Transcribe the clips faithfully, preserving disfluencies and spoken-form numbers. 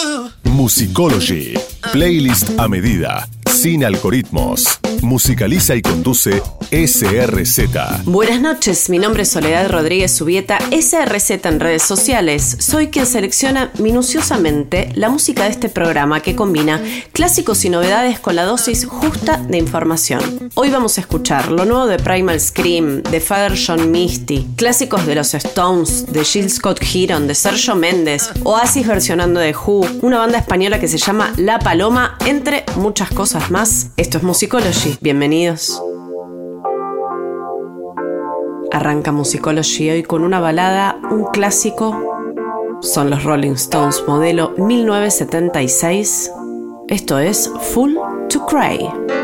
Musicology. Playlist a medida. Sin algoritmos. Musicaliza y conduce S R Z. Buenas noches, mi nombre es Soledad Rodríguez Subieta, S R Z en redes sociales. Soy quien selecciona minuciosamente la música de este programa que combina clásicos y novedades con la dosis justa de información. Hoy vamos a escuchar lo nuevo de Primal Scream, de Father John Misty, clásicos de los Stones, de Gil Scott-Heron, de Sergio Méndez, Oasis versionando de Who, una banda española que se llama La Paloma, entre muchas cosas más. Esto es Musicology. Bienvenidos. Arranca Musicology hoy con una balada, un clásico. Son los Rolling Stones, modelo mil novecientos setenta y seis. Esto es Fool to Cry.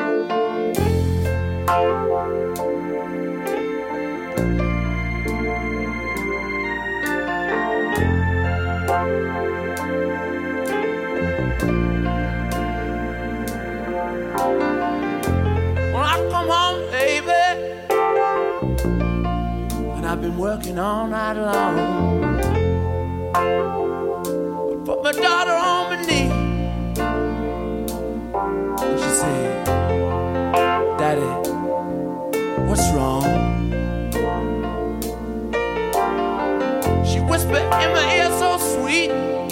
I've been working all night long. I put my daughter on my knee, and she said, "Daddy, what's wrong?" She whispered in my ear so sweet.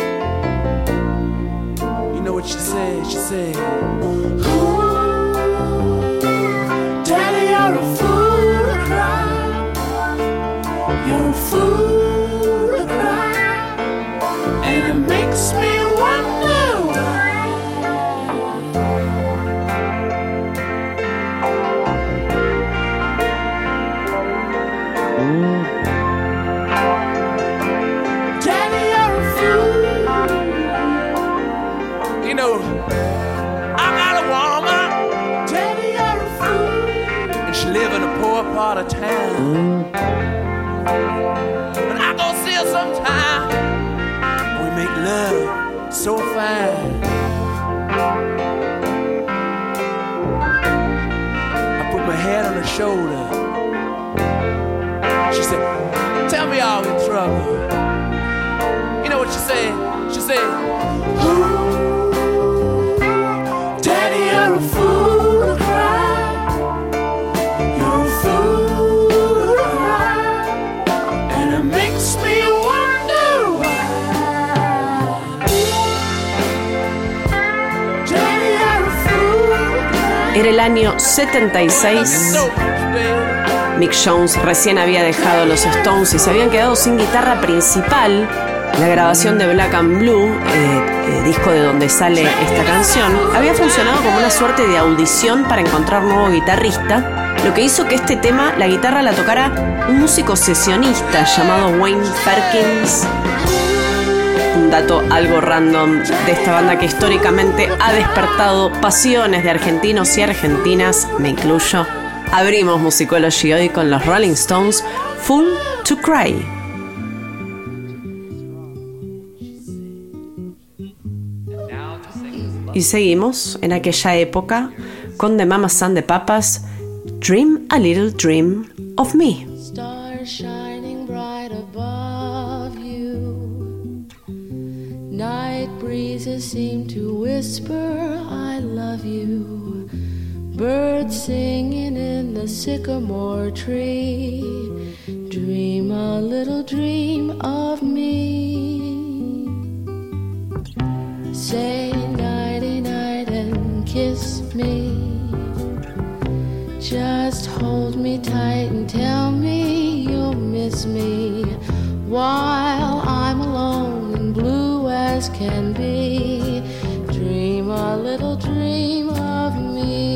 You know what she said? She said, "Ooh, Daddy, you're a fool to cry. You're a fool to cry, and it makes me wonder why." Mm. Daddy, you're a fool. You know, I got a woman. Daddy, you're a fool, and she live in a poor part of town. Mm. And I go see her sometime. We make love so fine. I put my head on her shoulder. She said, "Tell me all in trouble." You know what she said? She said, "Ooh, Daddy, you're a fool to cry. You're a fool to cry, and it makes me wonder why. Daddy, you're a fool to cry." Era el año setenta y seis. Mick Jones recién había dejado los Stones y se habían quedado sin guitarra principal. La grabación de Black and Blue, eh, eh, disco de donde sale esta canción, había funcionado como una suerte de audición para encontrar nuevo guitarrista, lo que hizo que este tema, la guitarra la tocara un músico sesionista llamado Wayne Perkins. Un dato algo random de esta banda que históricamente ha despertado pasiones de argentinos y argentinas, me incluyo. Abrimos Musicology hoy con los Rolling Stones, Fool to Cry. Y seguimos en aquella época con The Mamas and the Papas, Dream a Little Dream of Me. Stars shining bright above you. Night breezes seem to whisper, I love you. Birds singing in the sycamore tree. Dream a little dream of me. Say nighty night and kiss me. Just hold me tight and tell me you'll miss me while I'm alone and blue as can be. Dream a little dream of me.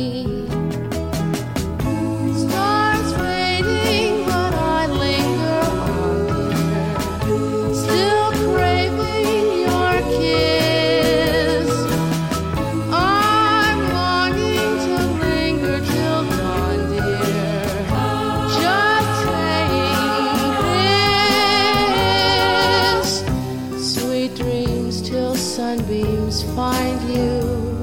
Stars fading, but I linger on, dear. Still craving your kiss. I'm longing to linger till dawn, dear. Just saying this. Sweet dreams till sunbeams find you.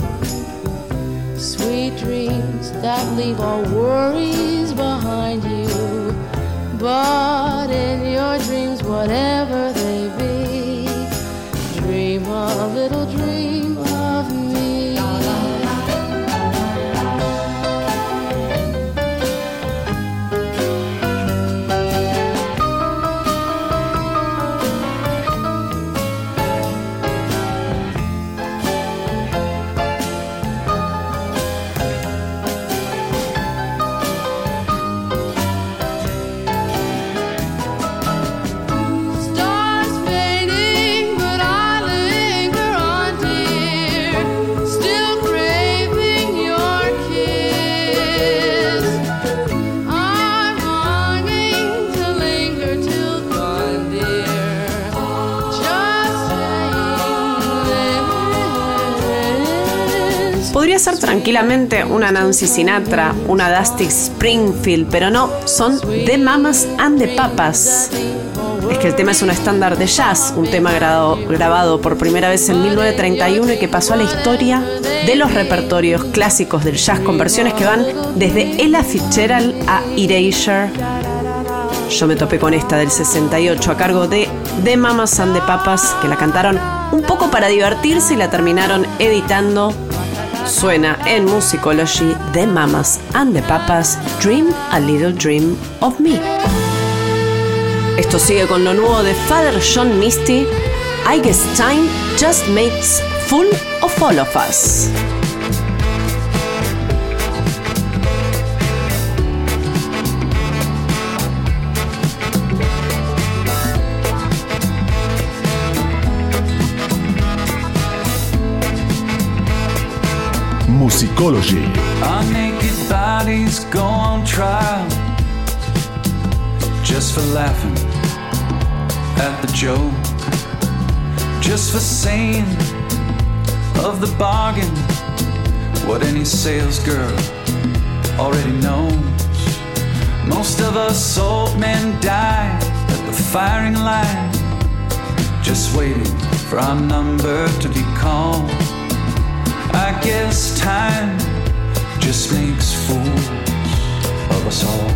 Sweet dreams that leave all worries behind you. But in your dreams, whatever they be, dream dream a little dream of me. Podría ser tranquilamente una Nancy Sinatra, una Dusty Springfield, pero no, son The Mamas and the Papas. Es que el tema es un estándar de jazz, un tema grabado, grabado por primera vez en mil novecientos treinta y uno y que pasó a la historia de los repertorios clásicos del jazz con versiones que van desde Ella Fitzgerald a Erasure. Yo me topé con esta del sesenta y ocho a cargo de The Mamas and the Papas, que la cantaron un poco para divertirse y la terminaron editando. Suena en Musicology, The Mamas and the Papas, Dream a Little Dream of Me. Esto sigue con lo nuevo de Father John Misty, I Guess Time Just Makes Fool of All of Us. Musicology. Our naked bodies go on trial just for laughing at the joke, just for saying of the bargain what any sales girl already knows. Most of us old men die at the firing line, just waiting for our number to be called. I guess time just makes fools of us all.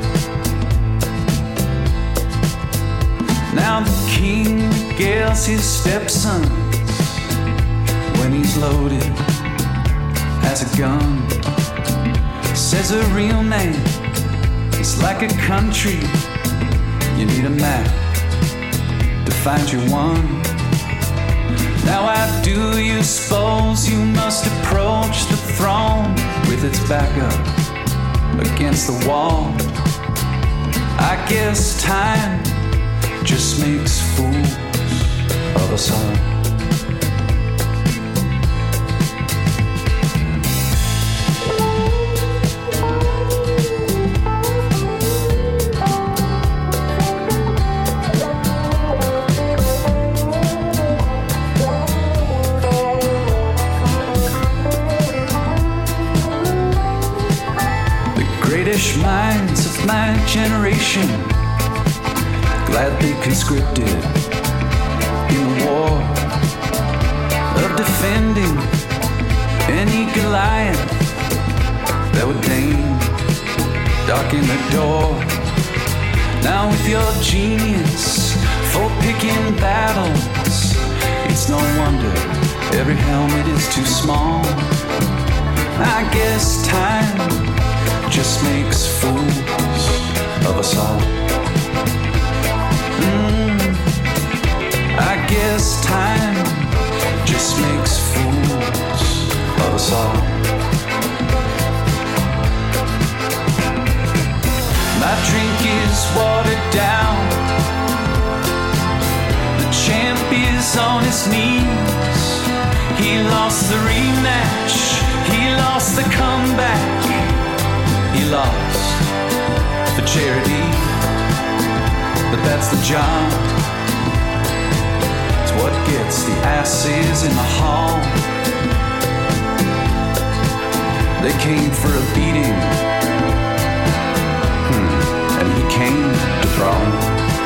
Now the king regales his stepson when he's loaded as a gun. Says a real man is like a country, you need a map to find your one. Now how do you suppose you must approach the throne with its back up against the wall? I guess time just makes fools of us all. British minds of my generation gladly conscripted in the war of defending any Goliath that would deign darken the door. Now with your genius for picking battles, it's no wonder every helmet is too small. I guess time just makes fools of us all. Mm, I guess time just makes fools of us all. My drink is watered down, the champ is on his knees. He lost the rematch, he lost the comeback. He lost for charity, but that's the job. It's what gets the asses in the hall. They came for a beating, hmm. and he came to throne.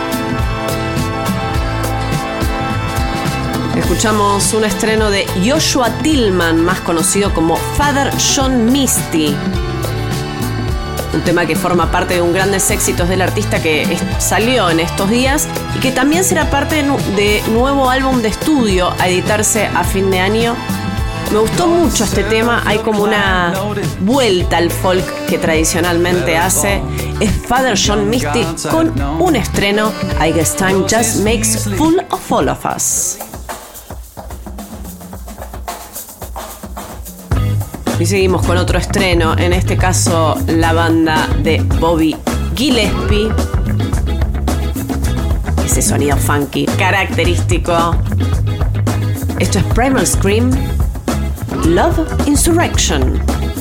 Escuchamos un estreno de Joshua Tillman, más conocido como Father John Misty. un tema que forma parte de un grandes éxitos del artista que es, salió en estos días y que también será parte de, nu- de nuevo álbum de estudio a editarse a fin de año. Me gustó mucho este tema, hay como una vuelta al folk que tradicionalmente hace. Es Father John Misty con un estreno, I Guess Time Just Makes Fool of All of Us. Y seguimos con otro estreno, en este caso la banda de Bobby Gillespie. Ese sonido funky característico. Esto es Primal Scream, Love Insurrection.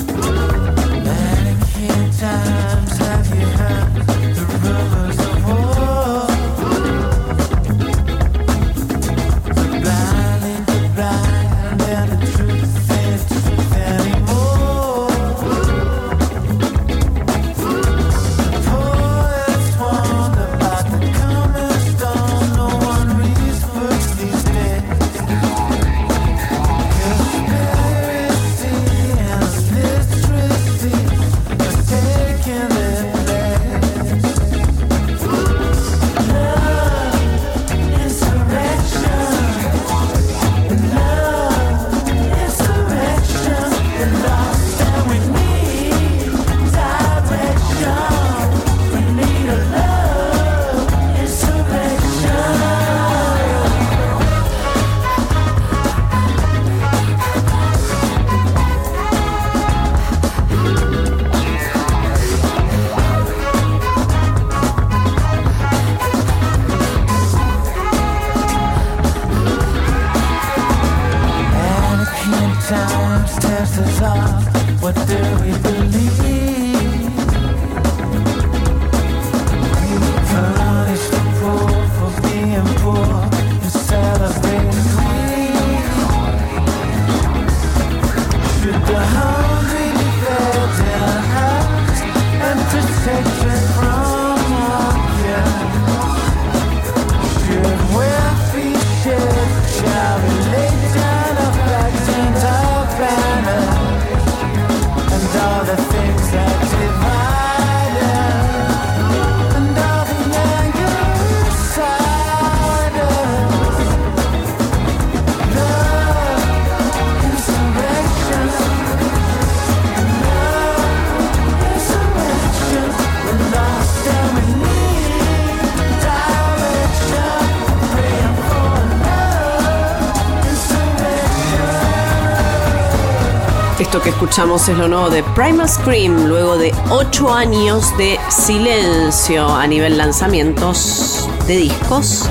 Esto que escuchamos es lo nuevo de Primal Scream, luego de ocho años de silencio a nivel lanzamientos de discos.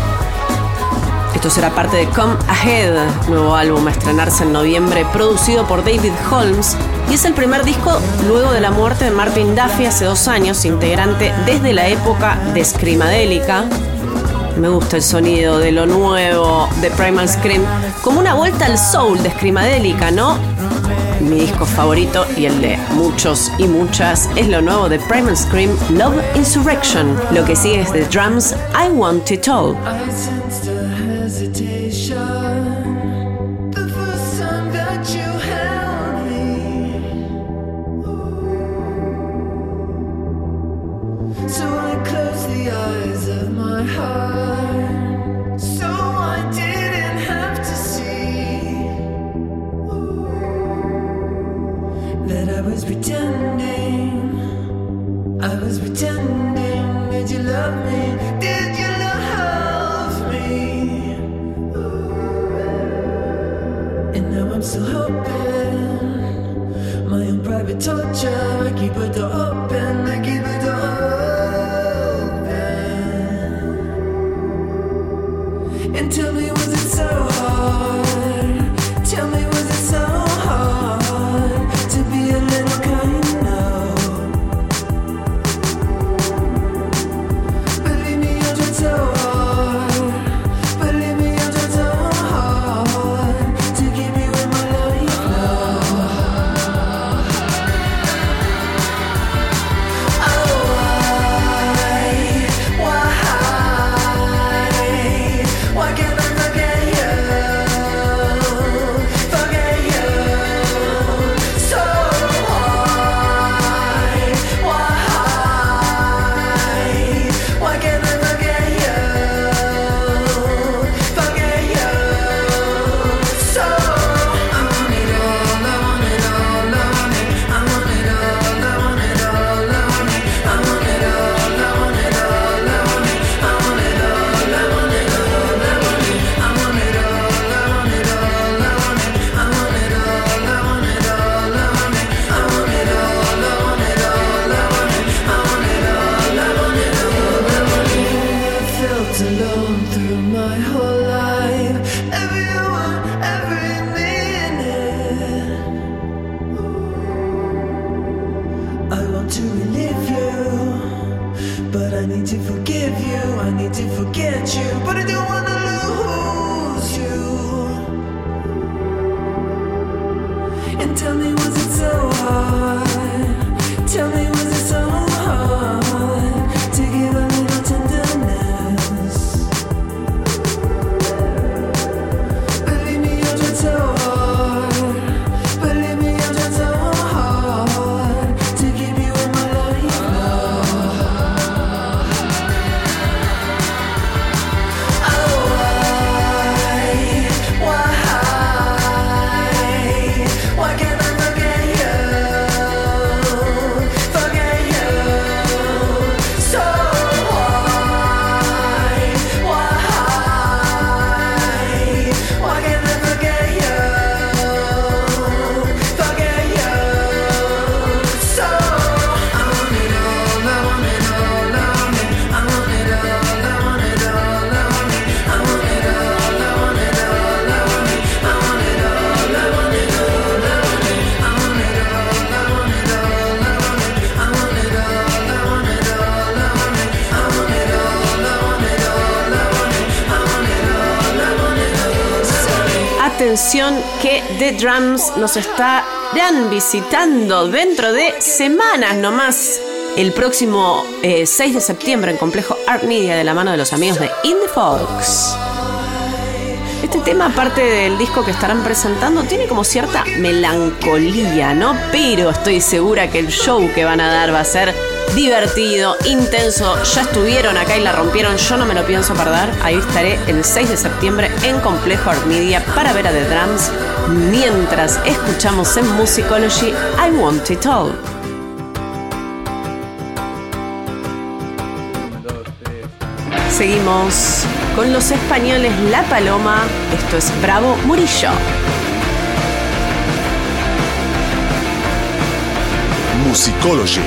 Esto será parte de Come Ahead, nuevo álbum a estrenarse en noviembre, producido por David Holmes, y es el primer disco luego de la muerte de Martin Duffy hace dos años, integrante desde la época de Screamadelica. Me gusta el sonido de lo nuevo de Primal Scream, como una vuelta al soul de Screamadelica, ¿no? Mi disco favorito y el de muchos y muchas es lo nuevo de Primal Scream, Love Insurrection. Lo que sigue es The Drums, I Want It All. I Atención que The Drums nos estarán visitando dentro de semanas nomás. El próximo eh, seis de septiembre en Complejo Art Media de la mano de los amigos de Indie Folks. Este tema, aparte del disco que estarán presentando, tiene como cierta melancolía, ¿no? Pero estoy segura que el show que van a dar va a ser divertido, intenso. Ya estuvieron acá y la rompieron, yo no me lo pienso perder. Ahí estaré el seis de septiembre en Complejo Art Media para ver a The Drums. Mientras escuchamos en Musicology I Want It All. Seguimos con los españoles La Paloma. Esto es Bravo Murillo. Musicology.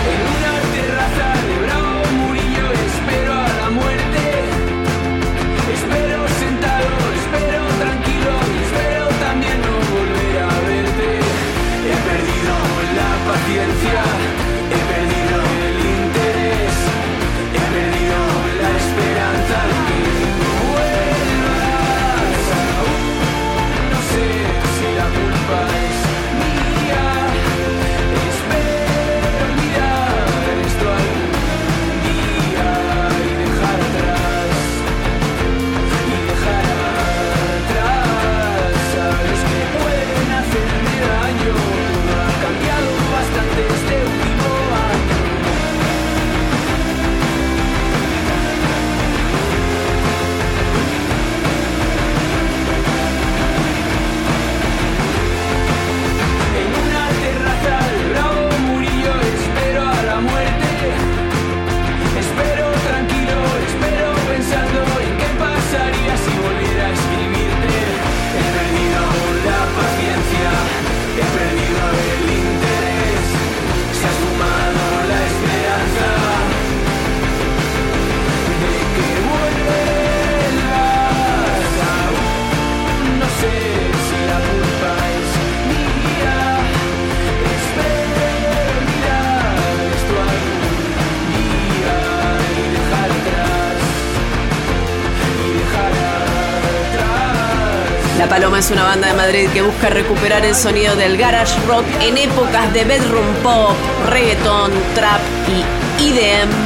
La Paloma es una banda de Madrid que busca recuperar el sonido del garage rock en épocas de bedroom pop, reggaeton, trap y E D M.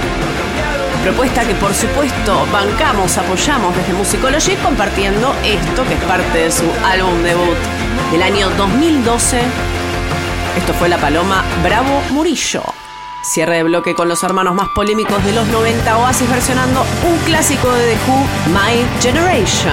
Propuesta que por supuesto bancamos, apoyamos desde Musicology, compartiendo esto que es parte de su álbum debut del año dos mil doce. Esto fue La Paloma, Bravo Murillo. Cierre de bloque con los hermanos más polémicos de los noventa, Oasis versionando un clásico de The Who, My Generation.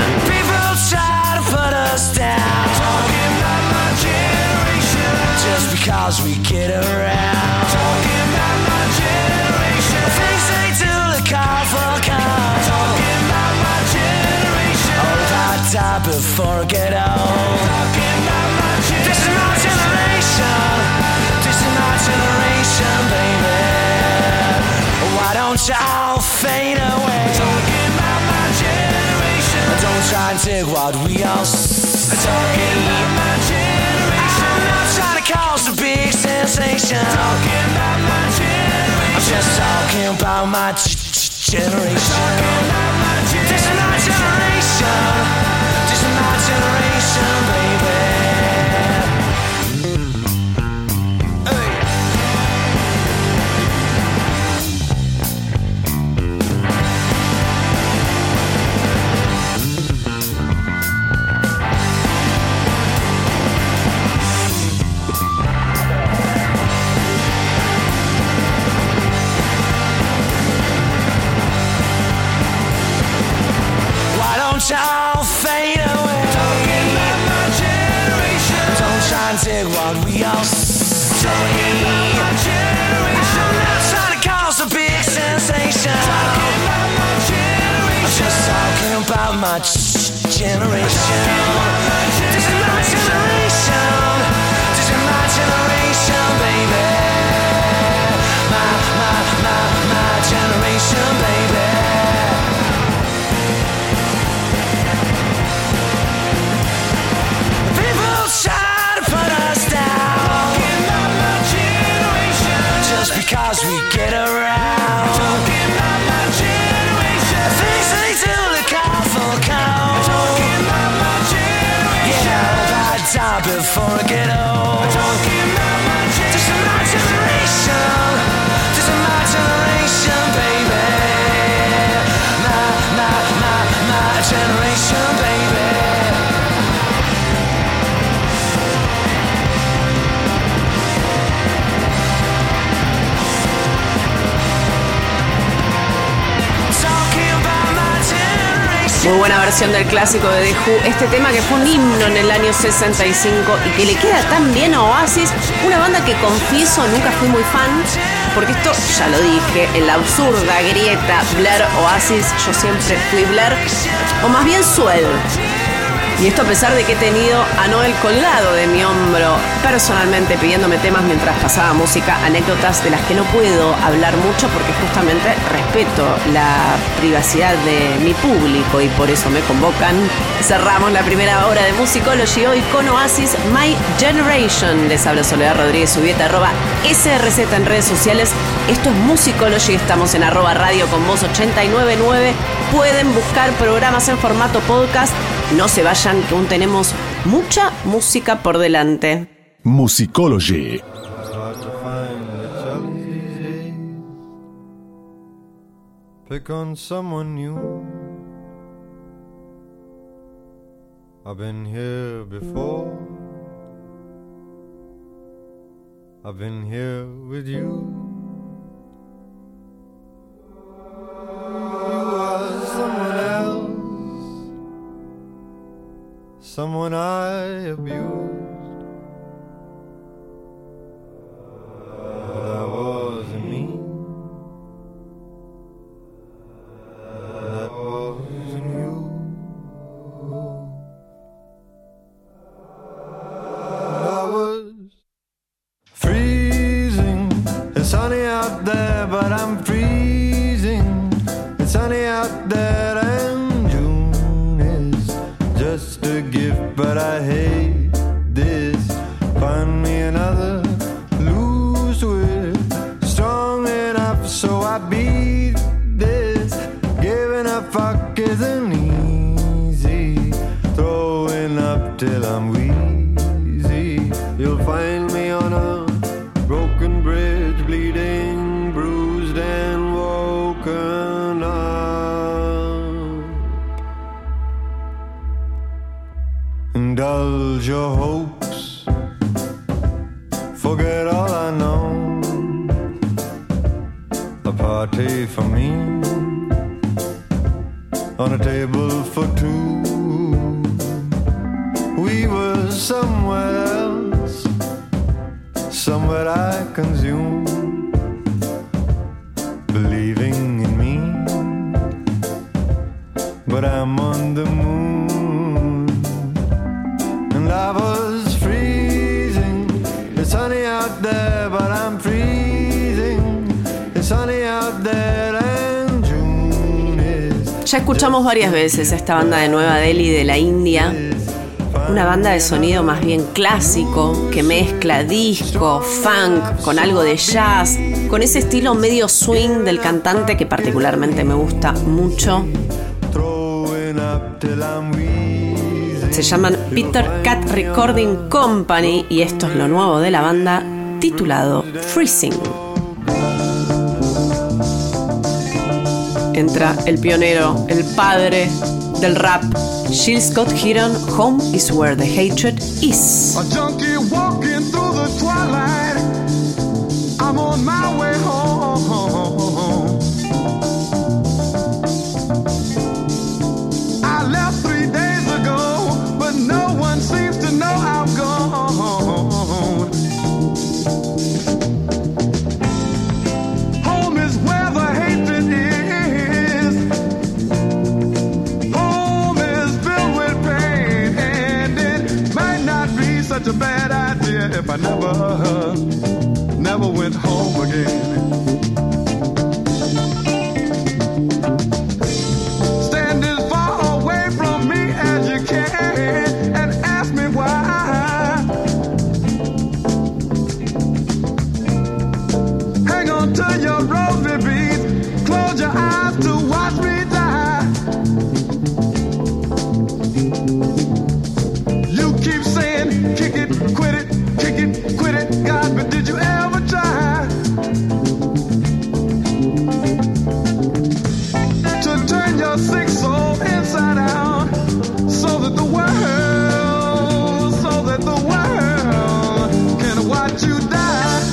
Us down. Talking about my generation. Just because we get around. Talking about my generation. Things they do look out for kind. Talking about my generation. Hold that time before I get old. Talking about my generation. This is my generation. This is my generation, baby. Why don't y'all fade away? Talking about my generation. Don't try and take what we all see. Talking about my generation. I'm not trying to cause a big sensation. Talking about my generation. I'm just talking about my g- g- generation. Talking about my generation. This is my generation. This is my generation, baby. and dig what we all say. I'm not trying to cause a big sensation. I'm just talking about my generation. This is my generation. This is my generation, baby. My, my, my, my generation, baby. People try to put us down just because we get around. Things they do look awful cold. Yeah, I'll die before I get old. This is my generation. This is my generation, baby. My, my, my, my generation, baby. Muy buena versión del clásico de The Who. Este tema que fue un himno en el año sesenta y cinco y que le queda tan bien a Oasis, una banda que confieso nunca fui muy fan, porque esto ya lo dije, en la absurda grieta Blair-Oasis yo siempre fui Blair, o más bien Swell. Y esto a pesar de que he tenido a Noel colgado de mi hombro, personalmente pidiéndome temas mientras pasaba música, anécdotas de las que no puedo hablar mucho porque justamente respeto la privacidad de mi público y por eso me convocan. Cerramos la primera hora de Musicology hoy con Oasis, My Generation. Les habla Soledad Rodríguez Subieta, arroba S R Z en redes sociales. Esto es Musicology, estamos en arroba radio con voz ochenta y nueve punto nueve. Pueden buscar programas en formato podcast. No se vayan, que aún tenemos mucha música por delante. Musicology. Pick on someone new. I've been here before. I've been here with you. You are someone else. Someone I abused. But that wasn't me. That wasn't you. I was freezing. It's sunny out there, but I'm freezing. It's sunny out there and June is just a gift, but I hate this. Find me another loose with strong enough, so I beat this. Giving up fuck isn't easy. Throwing up till I'm wheezy. You'll find me on a broken bridge, bleeding, bruised and woken up. Indulge your hopes, forget all I know. A party for me on a table for two. We were somewhere else, somewhere I consume, believing in me, but I'm on the moon, and I was freezing. It's sunny out there, but I'm freezing. It's sunny out there and June is. Ya escuchamos varias veces a esta banda de Nueva Delhi de la India. Una banda de sonido más bien clásico, que mezcla disco, funk, con algo de jazz, con ese estilo medio swing del cantante que particularmente me gusta mucho. Se llaman Peter Cat Recording Company y esto es lo nuevo de la banda, titulado Freezing. Entra el pionero, el padre del rap, Gil Scott-Heron. Home is where the hatred is. A junkie walking through the twilight. I'm on my way home. I left three days ago, but no one seems to know I'm gone. such a bad idea if I never, never went home again. Stand as far away from me as you can and ask me why. Hang on to your rosy beads, close your eyes to watch me die. You keep saying, kick it, quit it, kick it, quit it, God, but did you ever try to turn your sick soul inside out so that the world, so that the world can watch you die?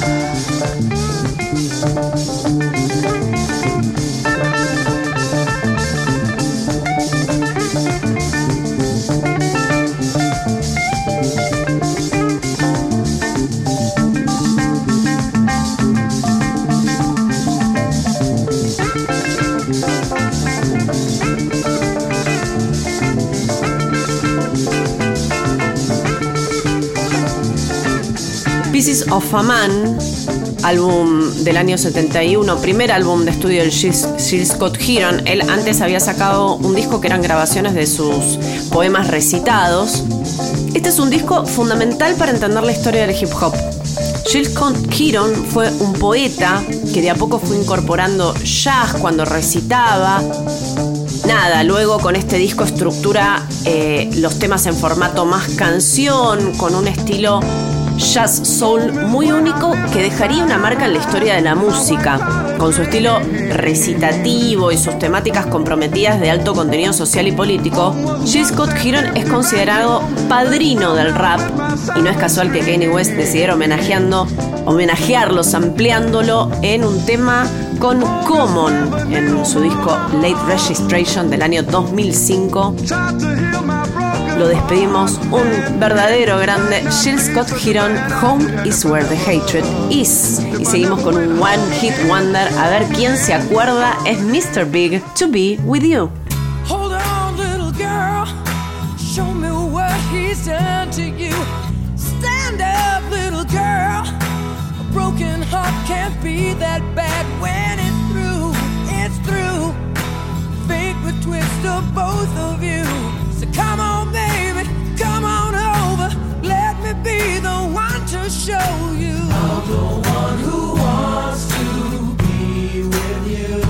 Pieces of a Man, álbum del año setenta y uno, primer álbum de estudio del Gil Scott Heron. Él antes había sacado un disco que eran grabaciones de sus poemas recitados. Este es un disco fundamental para entender la historia del hip hop. Gil Scott Heron fue un poeta que de a poco fue incorporando jazz cuando recitaba. Nada, luego con este disco estructura eh, los temas en formato más canción, con un estilo jazz soul muy único que dejaría una marca en la historia de la música. Con su estilo recitativo y sus temáticas comprometidas de alto contenido social y político, Gil Scott Heron es considerado padrino del rap, y no es casual que Kanye West decidiera homenajeando, homenajearlo, ampliándolo en un tema con Common en su disco Late Registration del año dos mil cinco. Lo despedimos, un verdadero grande, Gil Scott Heron, Home is where the hatred is. Y seguimos con un One Hit Wonder, a ver quién se acuerda, es mister Big, To Be With You. Hold on, little girl, show me what he's done to you. Stand up, little girl, a broken heart can't be that bad when it's through, it's through. Fate would twist of both of you. So come on, baby, come on over. Let me be the one to show you. I'm the one who wants to be with you.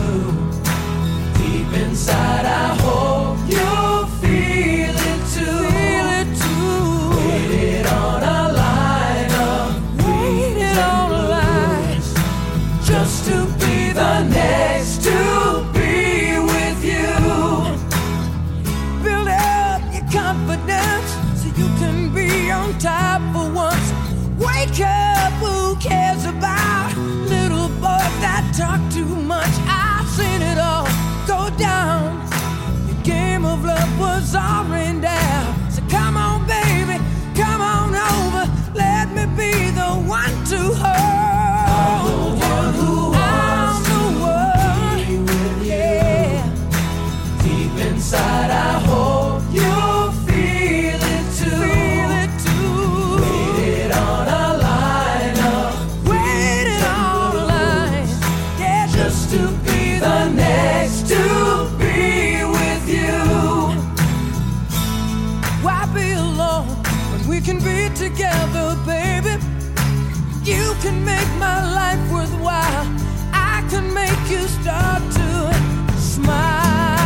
Deep inside, I hope you'll feel it too. Feel it too. Waited on a line of waited on a line just to be the next to be with you. Build up your confidence so you can be on top for once. Wake up, who cares about little boys that talk too much? I've seen it all go down. The game of love was all rained down. So come on, baby, come on over. Let me be the one to hold you. I'm the one who wants to be with you. Yeah. Deep inside, I hope you'll feel it too. Feel it too. Waited on a line of waited on a line, yeah, just to be the next to be with you. Why be alone when we can be together, baby? You can make my life worthwhile. I can make you start to smile.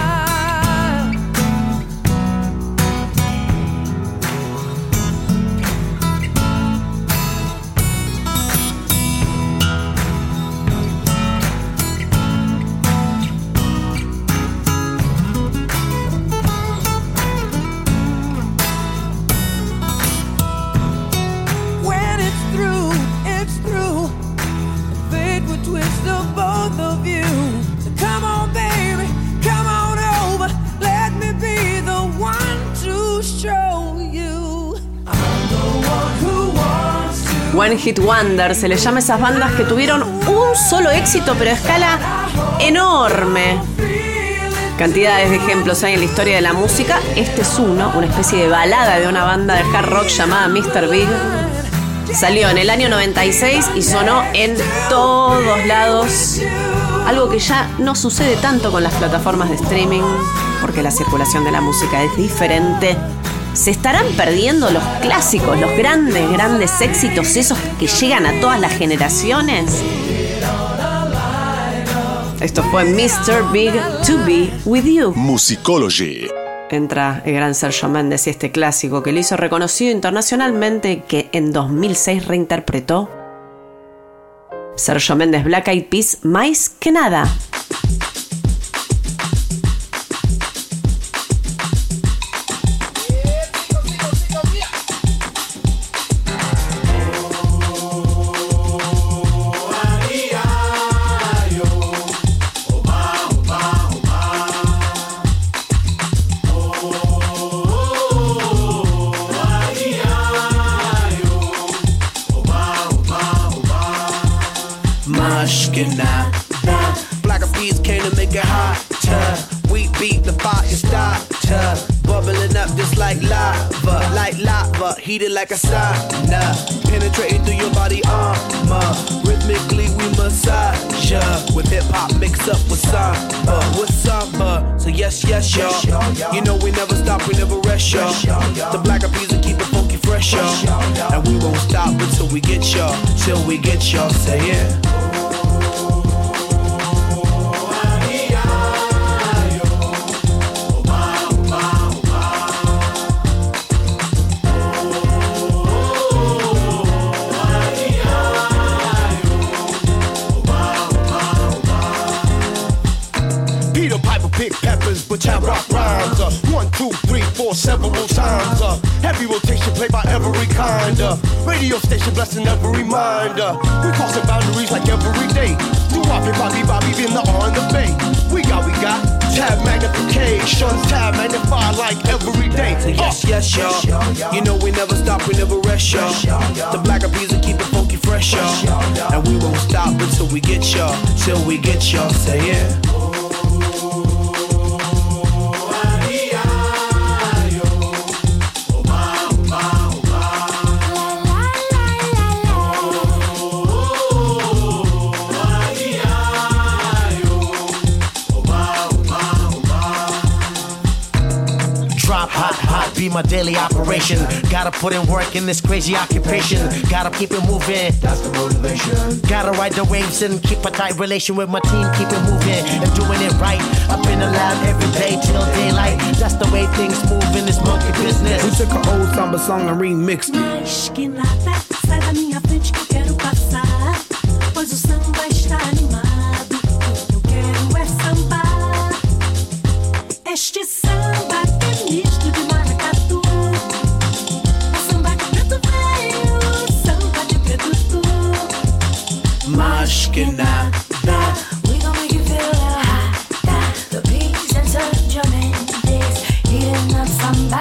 When it's through, it's through. Fate would twist the both of you. So come on, baby, come on over. Let me be the one to show you. I'm the one who wants to. One Hit Wonder, se les llama a esas bandas que tuvieron un solo éxito pero a escala enorme. Cantidades de ejemplos hay en la historia de la música. Este es uno, una especie de balada de una banda de hard rock llamada mister Big. Salió en el año noventa y seis y sonó en todos lados. Algo que ya no sucede tanto con las plataformas de streaming, porque la circulación de la música es diferente. ¿Se estarán perdiendo los clásicos, los grandes, grandes éxitos, esos que llegan a todas las generaciones? Esto fue mister Big, To Be With You. Musicology. Entra el gran Sergio Méndez y este clásico que lo hizo reconocido internacionalmente, que en dos mil seis reinterpretó Sergio Méndez, Black Eyed Peas, Más que Nada. Black Eyed Peas came to make it hotter. We beat the fire starter, bubbling up just like lava, like lava, heated like a sauna, penetrating through your body armor. Rhythmically we massage ya, with hip hop mixed up with samba, with samba. So yes, yes, y'all. You know we never stop, we never rest, y'all. The Black Eyed Peas will keep it funky fresh, y'all. And we won't stop until we get y'all, till we get y'all. Say yeah. Which I rock rhymes, uh, one, two, three, four, several times. Uh, heavy rotation played by every kind. Uh, radio station blessing every mind. Uh, we crossing boundaries like every day. Do Bobby, Bobby, Bobby in the on the bay. We got, we got tab magnification, tab magnified like every day. So yes, yes, y'all. You know we never stop, we never rest, y'all. The Black Eyed Peas will keep it funky fresh, y'all. And we won't stop until we get y'all, till we get y'all. Say yeah. Be my daily operation. Gotta put in work in this crazy occupation. Gotta keep it moving. That's the motivation. Gotta ride the waves and keep a tight relation with my team. Keep it moving and doing it right. Up in the lab every day till daylight. That's the way things move in this monkey business. We took an old samba song and remixed it. Mas que nada, sai da minha frente que eu quero passar. Pois o samba está animado. Eu quero é sambar. Este samba é misto de maracatu. Samba de preto veio, samba de preto tu. Mas que nada. We gon' make you feel hot. The beats and Sergio Mendes eating up samba.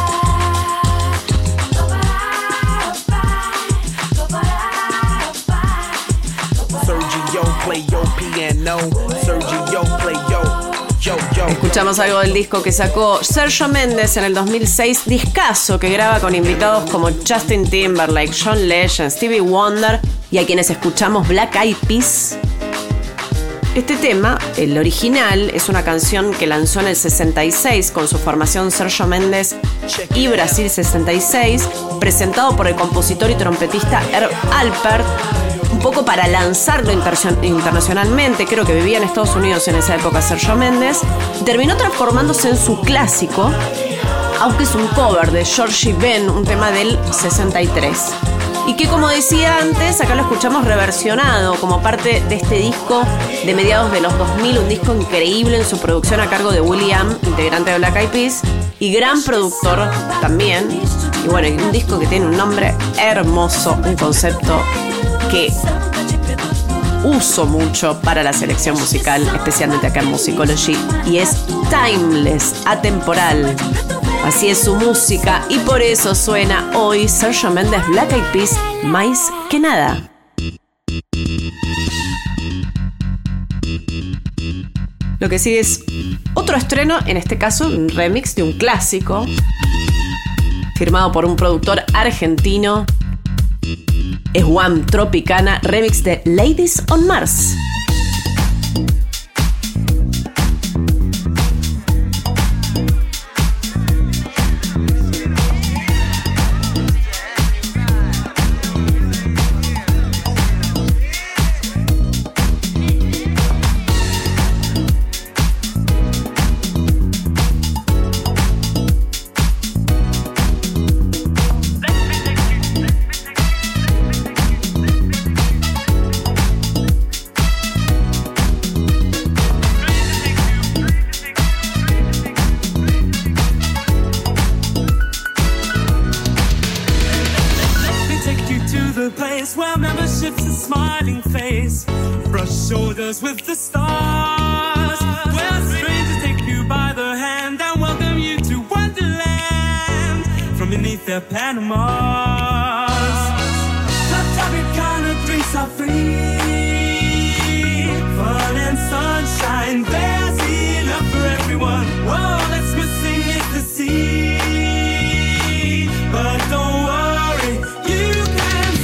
Sergio play your piano. Sergio play yo. Yo, yo. Escuchamos algo del disco que sacó Sergio Méndez en el dos mil seis, discazo que graba con invitados como Justin Timberlake, John Legend, Stevie Wonder y a quienes escuchamos Black Eyed Peas. Este tema, el original, es una canción que lanzó en el sesenta y seis con su formación Sergio Méndez y Brasil sesenta y seis, presentado por el compositor y trompetista Herb Alpert, un poco para lanzarlo internacionalmente. Creo que vivía en Estados Unidos en esa época Sergio Méndez. Terminó transformándose en su clásico, aunque es un cover de Georgie Ben, un tema del sesenta y tres. Y que, como decía antes, acá lo escuchamos reversionado como parte de este disco de mediados de los dos mil, un disco increíble en su producción a cargo de Will.i.am, integrante de Black Eyed Peas, y gran productor también. Y bueno, un disco que tiene un nombre hermoso, un concepto que uso mucho para la selección musical, especialmente acá en Musicology, y es timeless, atemporal. Así es su música y por eso suena hoy Sergio Méndez, Black Eyed Peas, Más que Nada. Lo que sigue es otro estreno, en este caso un remix de un clásico, firmado por un productor argentino. Es Wham! Tropicana, remix de Ladies on Mars. With the stars, where strangers take you by the hand and welcome you to Wonderland from beneath their Panamas. The Tropicana drinks are free, fun and sunshine, there's enough for everyone. Whoa, let's go sing it to sea, but don't worry, you can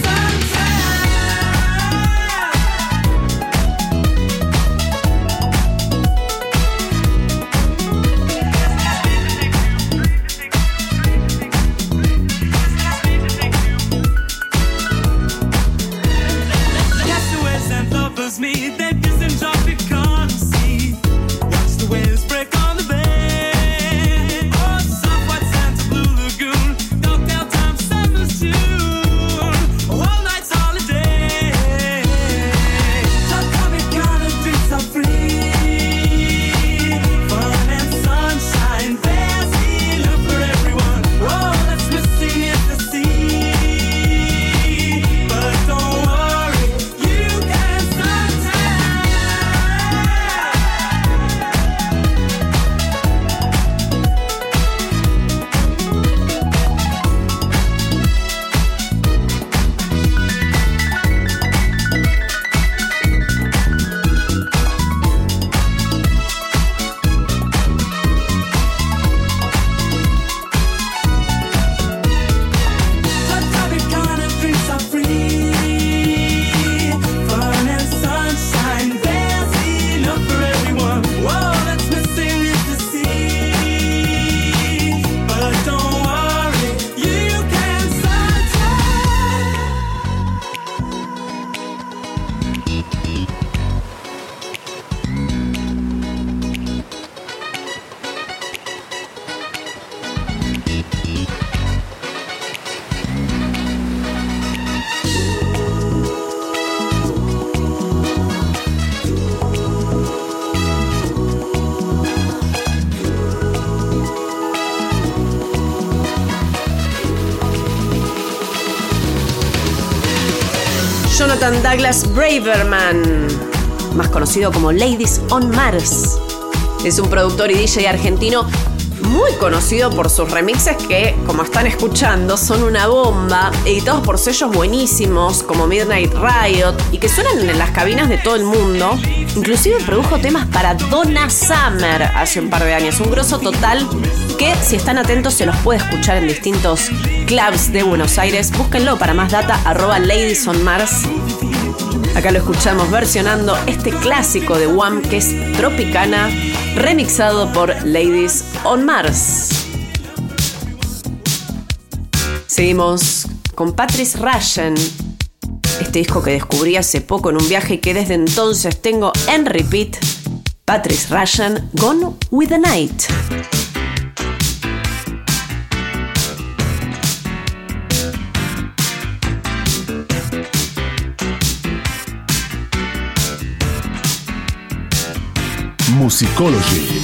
me, they kiss and drop it on the sea. Watch the waves break on the bay. Oh, soft white sands of Blue Lagoon, cocktail time, summer's June, all night's holiday. The Tropicana drinks are free, fun and sunshine, there's enough for everyone. Whoa, let's miss sing it to sea, but don't worry, you can. Jonathan Douglas Braverman, más conocido como Ladies on Mars. Es un productor y D J argentino muy conocido por sus remixes que, como están escuchando, son una bomba, editados por sellos buenísimos como Midnight Riot y que suenan en las cabinas de todo el mundo. Inclusive produjo temas para Donna Summer hace un par de años, un grosso total que, si están atentos, se los puede escuchar en distintos clubs de Buenos Aires. Búsquenlo para más data, arroba Ladies on Mars. Acá lo escuchamos versionando este clásico de Wham, que es Tropicana, remixado por Ladies on Mars. Seguimos con Patrice Rushen, este disco que descubrí hace poco en un viaje y que desde entonces tengo en repeat. Patrice Rushen, Gone with the Night. Musicology.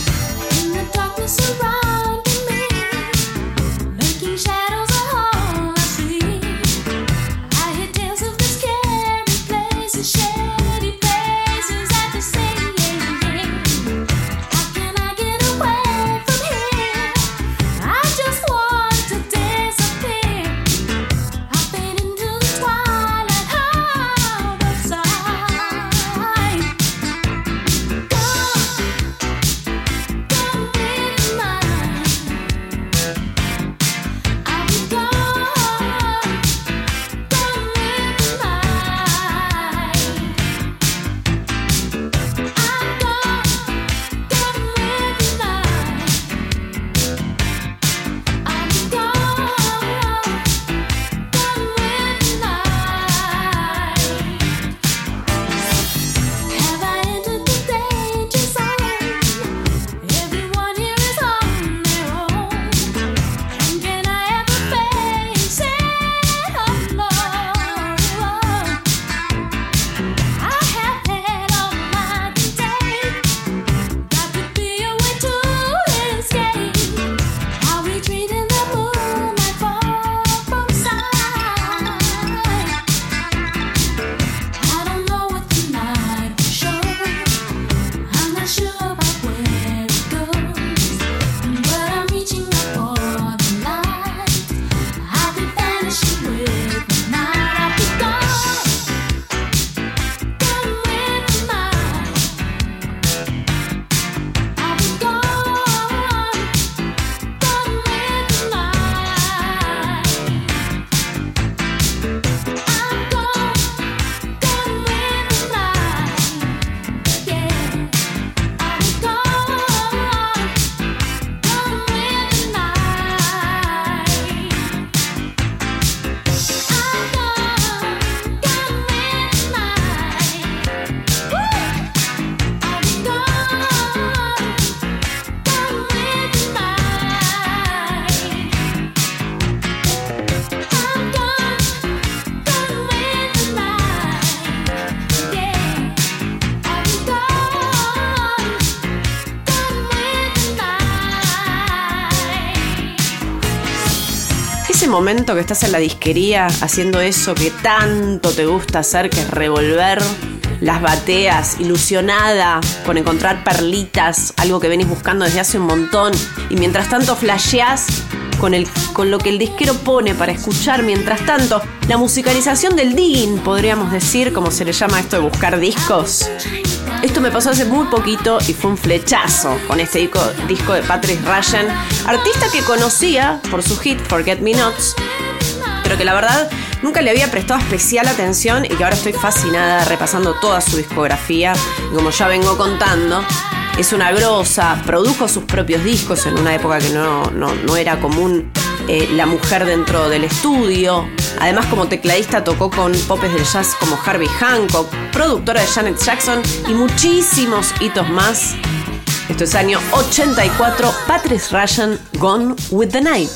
momento que estás en la disquería haciendo eso que tanto te gusta hacer, que es revolver las bateas, ilusionada con encontrar perlitas, algo que venís buscando desde hace un montón, y mientras tanto flasheás con, el, con lo que el disquero pone para escuchar mientras tanto? La musicalización del digging, podríamos decir, como se le llama esto de buscar discos. Esto me pasó hace muy poquito y fue un flechazo con este disco, disco de Patrice Rushen, artista que conocía por su hit Forget Me Nots, pero que la verdad nunca le había prestado especial atención y que ahora estoy fascinada repasando toda su discografía. Y como ya vengo contando, es una grosa, produjo sus propios discos en una época que no, no, no era común eh, la mujer dentro del estudio. Además, como tecladista tocó con popes del jazz como Herbie Hancock, productora de Janet Jackson y muchísimos hitos más. Esto es año ochenta y cuatro, Patrice Rushen, Gone with the Night.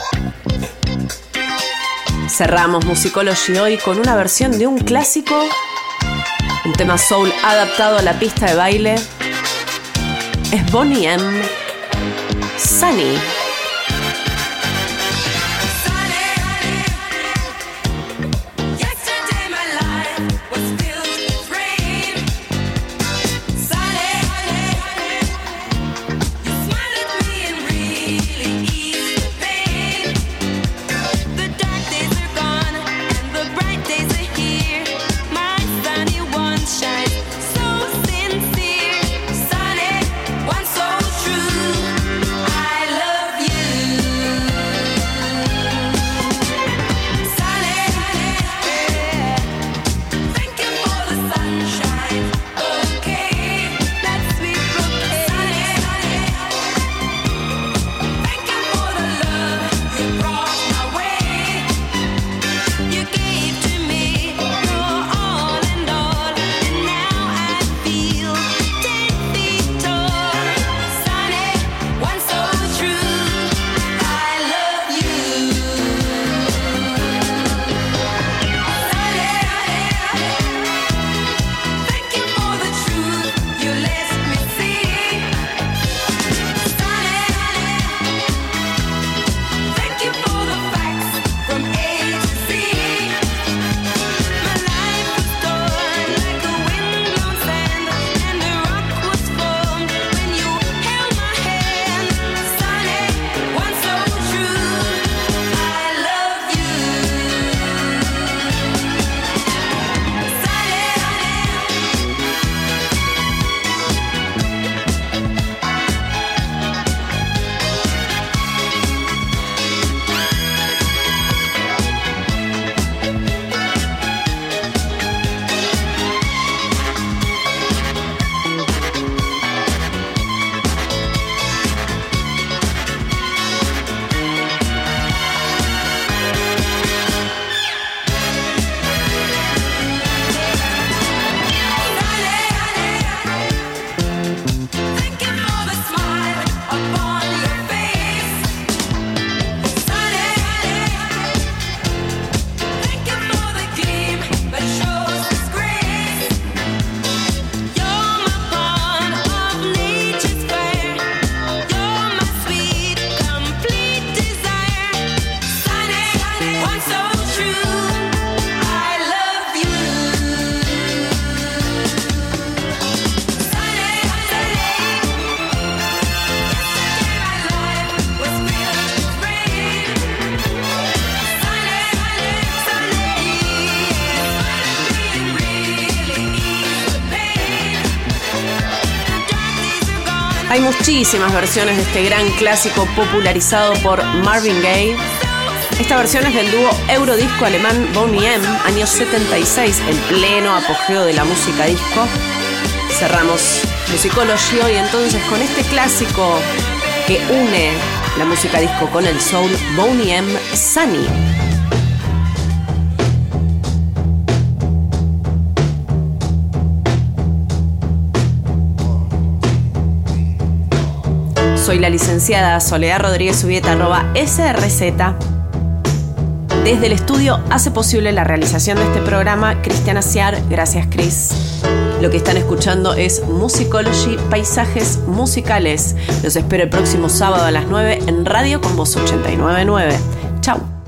Cerramos Musicology hoy con una versión de un clásico, un tema soul adaptado a la pista de baile. Es Boney M. Sunny. Hay muchísimas versiones de este gran clásico popularizado por Marvin Gaye. Esta versión es del dúo eurodisco alemán Boney M, año setenta y seis, el pleno apogeo de la música disco. Cerramos Musicology hoy entonces con este clásico que une la música disco con el soul, Boney M, Sunny. Soy la licenciada Soledad Rodríguez Ubieta, arroba S R Z. Desde el estudio hace posible la realización de este programa Cristiana Ciar. Gracias, Cris. Lo que están escuchando es Musicology, paisajes musicales. Los espero el próximo sábado a las nueve en Radio Con Voz ochenta y nueve punto nueve. Chau.